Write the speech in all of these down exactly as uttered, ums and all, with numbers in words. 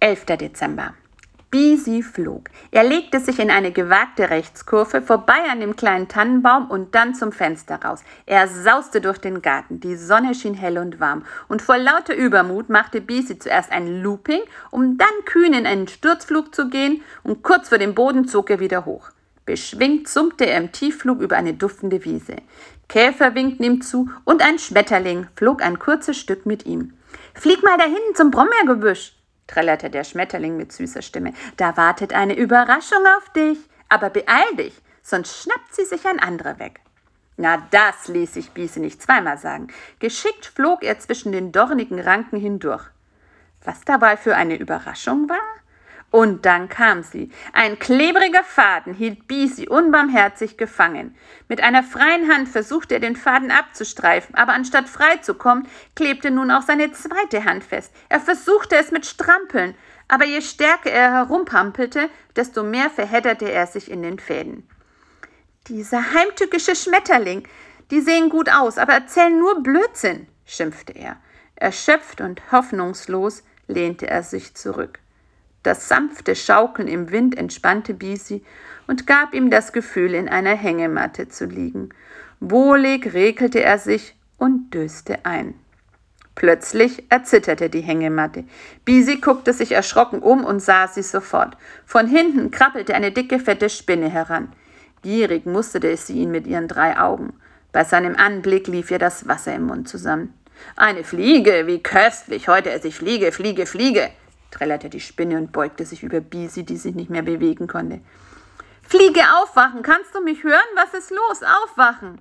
elfter Dezember. Bisi flog. Er legte sich in eine gewagte Rechtskurve, vorbei an dem kleinen Tannenbaum und dann zum Fenster raus. Er sauste durch den Garten. Die Sonne schien hell und warm. Und vor lauter Übermut machte Bisi zuerst ein Looping, um dann kühn in einen Sturzflug zu gehen, und kurz vor dem Boden zog er wieder hoch. Beschwingt summte er im Tiefflug über eine duftende Wiese. Käfer winkten ihm zu und ein Schmetterling flog ein kurzes Stück mit ihm. »Flieg mal da hinten zum Brombeergebüsch«, trällerte der Schmetterling mit süßer Stimme. »Da wartet eine Überraschung auf dich. Aber beeil dich, sonst schnappt sie sich ein anderer weg.« Na, das ließ sich Bisi nicht zweimal sagen. Geschickt flog er zwischen den dornigen Ranken hindurch. Was dabei für eine Überraschung war? Und dann kam sie. Ein klebriger Faden hielt Bisi unbarmherzig gefangen. Mit einer freien Hand versuchte er, den Faden abzustreifen, aber anstatt frei zu kommen, klebte nun auch seine zweite Hand fest. Er versuchte es mit Strampeln, aber je stärker er herumpampelte, desto mehr verhedderte er sich in den Fäden. »Dieser heimtückische Schmetterling, die sehen gut aus, aber erzählen nur Blödsinn«, schimpfte er. Erschöpft und hoffnungslos lehnte er sich zurück. Das sanfte Schaukeln im Wind entspannte Bisi und gab ihm das Gefühl, in einer Hängematte zu liegen. Wohlig regelte er sich und döste ein. Plötzlich erzitterte die Hängematte. Bisi guckte sich erschrocken um und sah sie sofort. Von hinten krabbelte eine dicke, fette Spinne heran. Gierig musterte sie ihn mit ihren drei Augen. Bei seinem Anblick lief ihr das Wasser im Mund zusammen. »Eine Fliege, wie köstlich! Heute esse ich Fliege, Fliege, Fliege!« trällerte die Spinne und beugte sich über Bisi, die sich nicht mehr bewegen konnte. »Fliege, aufwachen! Kannst du mich hören? Was ist los? Aufwachen!«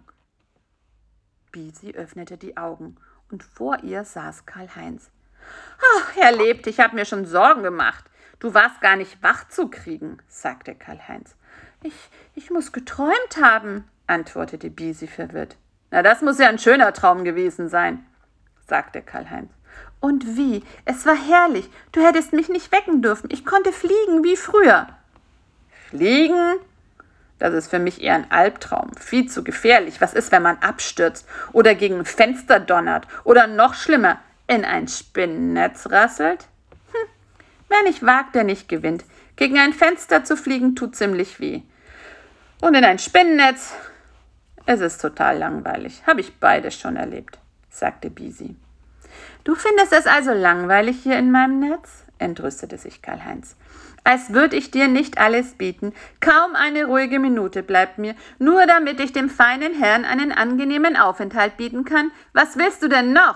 Bisi öffnete die Augen, und vor ihr saß Karl-Heinz. »Ach, er lebt, ich habe mir schon Sorgen gemacht. Du warst gar nicht wach zu kriegen«, sagte Karl-Heinz. Ich, ich muss geträumt haben«, antwortete Bisi verwirrt. »Na, das muss ja ein schöner Traum gewesen sein«, sagte Karl-Heinz. »Und wie? Es war herrlich. Du hättest mich nicht wecken dürfen. Ich konnte fliegen wie früher.« »Fliegen? Das ist für mich eher ein Albtraum. Viel zu gefährlich. Was ist, wenn man abstürzt oder gegen ein Fenster donnert oder noch schlimmer, in ein Spinnennetz rasselt? Hm, wer nicht wagt, der nicht gewinnt. Gegen ein Fenster zu fliegen tut ziemlich weh. Und in ein Spinnennetz? Es ist total langweilig. Habe ich beides schon erlebt«, sagte Bisi. »Du findest es also langweilig hier in meinem Netz?«, entrüstete sich Karl-Heinz. »Als würde ich dir nicht alles bieten. Kaum eine ruhige Minute bleibt mir, nur damit ich dem feinen Herrn einen angenehmen Aufenthalt bieten kann. Was willst du denn noch?«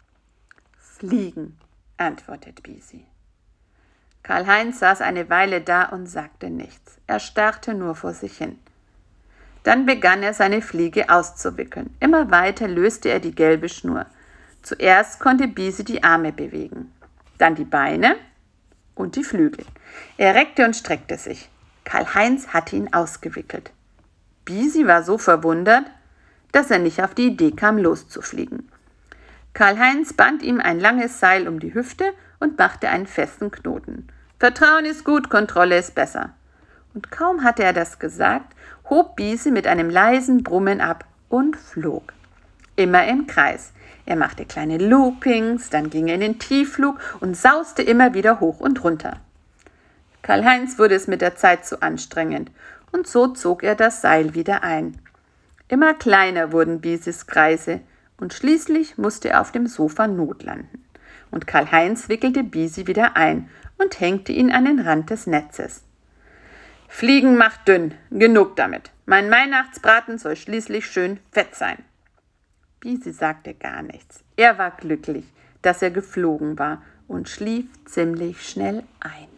»Fliegen«, antwortet Bisi. Karl-Heinz saß eine Weile da und sagte nichts. Er starrte nur vor sich hin. Dann begann er, seine Fliege auszuwickeln. Immer weiter löste er die gelbe Schnur. Zuerst konnte Bisi die Arme bewegen, dann die Beine und die Flügel. Er reckte und streckte sich. Karl-Heinz hatte ihn ausgewickelt. Bisi war so verwundert, dass er nicht auf die Idee kam, loszufliegen. Karl-Heinz band ihm ein langes Seil um die Hüfte und machte einen festen Knoten. »Vertrauen ist gut, Kontrolle ist besser.« Und kaum hatte er das gesagt, hob Bisi mit einem leisen Brummen ab und flog. Immer im Kreis. Er machte kleine Loopings, dann ging er in den Tiefflug und sauste immer wieder hoch und runter. Karl-Heinz wurde es mit der Zeit zu anstrengend, und so zog er das Seil wieder ein. Immer kleiner wurden Bisis Kreise, und schließlich musste er auf dem Sofa notlanden. Und Karl-Heinz wickelte Bisi wieder ein und hängte ihn an den Rand des Netzes. »Fliegen macht dünn, genug damit. Mein Weihnachtsbraten soll schließlich schön fett sein.« Bisi sagte gar nichts. Er war glücklich, dass er geflogen war und schlief ziemlich schnell ein.